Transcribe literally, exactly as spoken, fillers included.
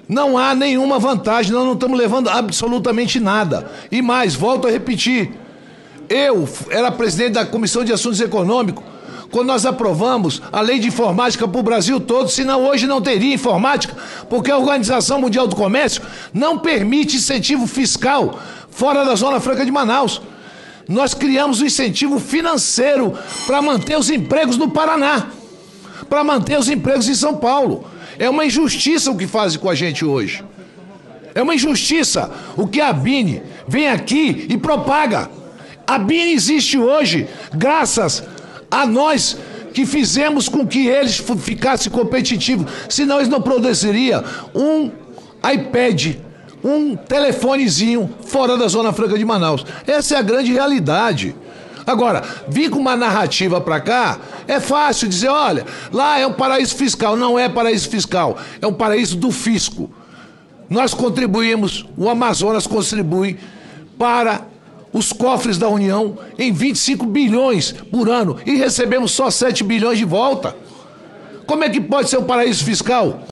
Não há nenhuma vantagem, nós não estamos levando absolutamente nada. E mais, volto a repetir, eu era presidente da Comissão de Assuntos Econômicos quando nós aprovamos a lei de informática para o Brasil todo, senão hoje não teria informática, porque a Organização Mundial do Comércio não permite incentivo fiscal fora da Zona Franca de Manaus. Nós criamos um incentivo financeiro para manter os empregos no Paraná, para manter os empregos em São Paulo. É uma injustiça o que fazem com a gente hoje. É uma injustiça o que a Bini vem aqui e propaga. A Bini existe hoje graças a nós que fizemos com que eles ficassem competitivos. Senão eles não produziriam um iPad, um telefonezinho fora da Zona Franca de Manaus. Essa é a grande realidade. Agora, vir com uma narrativa para cá, é fácil dizer, olha, lá é um paraíso fiscal. Não é paraíso fiscal, é um paraíso do fisco. Nós contribuímos, o Amazonas contribui para os cofres da União em vinte e cinco bilhões por ano e recebemos só sete bilhões de volta. Como é que pode ser um paraíso fiscal?